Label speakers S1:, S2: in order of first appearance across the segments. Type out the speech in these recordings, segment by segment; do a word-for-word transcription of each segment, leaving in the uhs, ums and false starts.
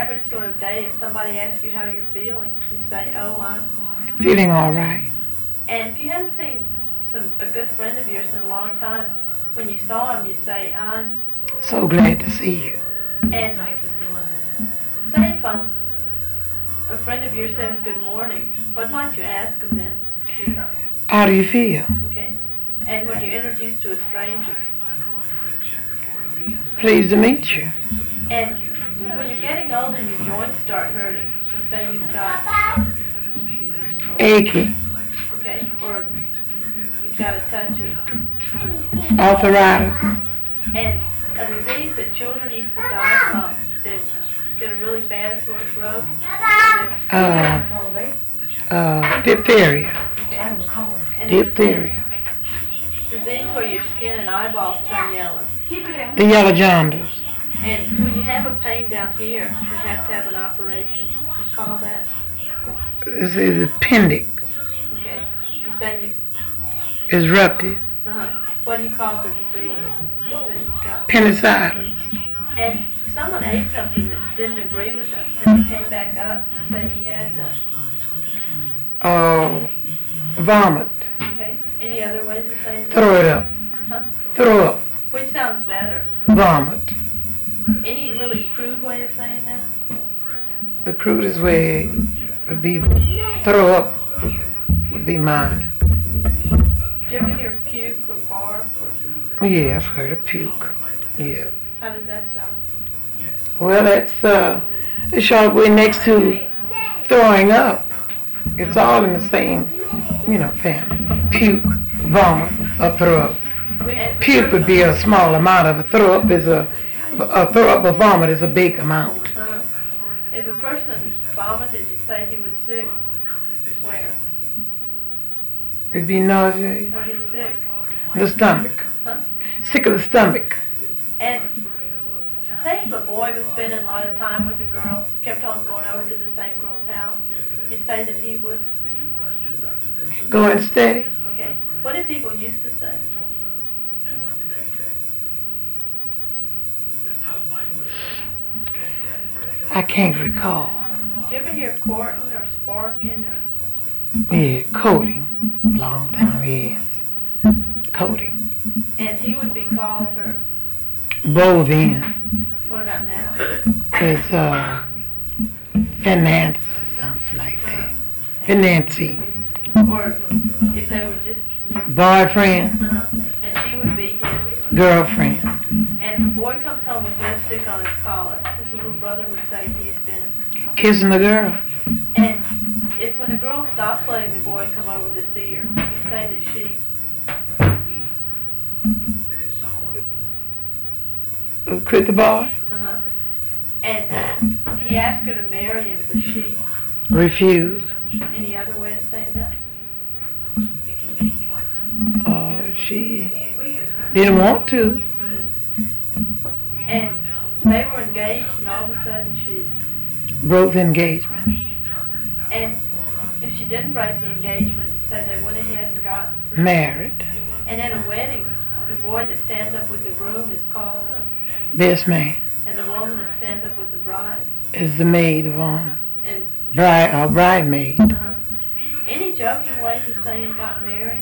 S1: average sort of day, if somebody asks you how you're feeling, you say, oh, I'm...
S2: Feeling all right.
S1: And if you haven't seen some a good friend of yours in a long time, when you saw him, you say, I'm...
S2: So glad to see you.
S1: And say if um, a friend of yours says good morning, what might you ask him then?
S2: How do you feel?
S1: Okay. And when you're introduced to a stranger?
S2: Pleased to meet you.
S1: And when you're getting old and your joints start hurting, you say you've got...
S2: Achy.
S1: Okay. Or you've got a touch of...
S2: Arthritis.
S1: And a disease that children used to die from, that get a really bad sore throat.
S2: Uh, uh, diphtheria.
S1: And
S2: Diphtheria.
S1: Disease where your skin and eyeballs turn yellow.
S2: The yellow jaundice.
S1: And when you have a pain down here, you have to have an operation. You call that?
S2: This is appendix.
S1: Okay. You say you...
S2: Is ruptured.
S1: Uh-huh. What do you call the disease? You say you've got...
S2: Appendicitis.
S1: And someone ate something that didn't agree with them, and he came back up and said he had to...
S2: Uh, vomit.
S1: Okay. Any other ways of saying that?
S2: Throw it up.
S1: Huh?
S2: Throw up.
S1: Which sounds better?
S2: Vomit.
S1: Any really crude way of saying that?
S2: The crudest way would be throw up would be mine.
S1: Did you ever hear puke or barf? Or
S2: Yeah, I've heard of puke. Yeah.
S1: how does that sound?
S2: Well, that's uh, the short way next to throwing up. It's all in the same, you know, family. Puke, vomit, or throw up.
S1: And
S2: Puke would be a small amount of a throw up is a, a throw up or vomit is a big amount.
S1: Uh, if a person vomited, you'd say he was sick. Where?
S2: It'd be nausea.
S1: Or he's sick.
S2: The stomach.
S1: Huh?
S2: Sick of the stomach.
S1: And say if a boy was spending a lot of time with a girl, kept on going over to the same girl's house, you say that he was...
S2: Going steady.
S1: Okay. What did people used to say?
S2: I can't recall.
S1: Did you ever hear courting or sparking or...
S2: Yeah, coating. Long time, yes. Coating.
S1: And he would be called her...
S2: Bovine.
S1: What about now?
S2: It's uh, finance or something like that. Financy.
S1: Or if they were just...
S2: Boyfriend.
S1: Uh, and she would be his...
S2: Girlfriend.
S1: And if a boy comes home with lipstick on his collar, his little brother would say he had been...
S2: Kissing the girl.
S1: And if when the girl stops letting the boy come over to see her, you say that she...
S2: Quit the boy.
S1: Uh-huh. And he asked her to marry him, but she...
S2: Refused.
S1: Any other way of saying that?
S2: Oh, she didn't want to.
S1: Mm-hmm. And they were engaged, and all of a sudden she...
S2: Broke the engagement.
S1: And if she didn't break the engagement, say they went ahead and got...
S2: Married.
S1: And at a wedding, the boy that stands up with the groom is called a...
S2: Best man.
S1: And the woman that stands up with the bride.
S2: Is the maid of honor.
S1: And...
S2: Bride, or bridemaid.
S1: Uh-huh. Any joking ways of saying got married?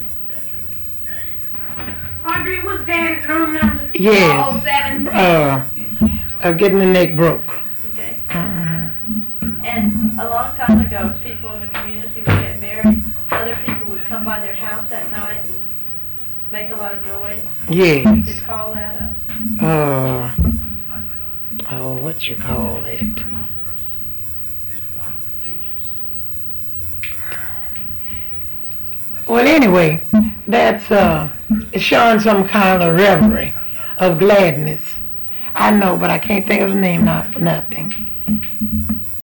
S3: Audrey, was Daddy's room number?
S2: Yes.
S3: Oh, seven.
S2: Uh, uh, getting the neck broke.
S1: Okay.
S2: Uh-huh.
S1: And a long time ago, people in the community would get married. Other people would come by their house that night and make a lot of noise.
S2: Yes.
S1: They'd call that a...
S2: Uh, oh, what you call it? Well, anyway, that's uh, it's showing some kind of reverie of gladness. I know, but I can't think of the name now for nothing.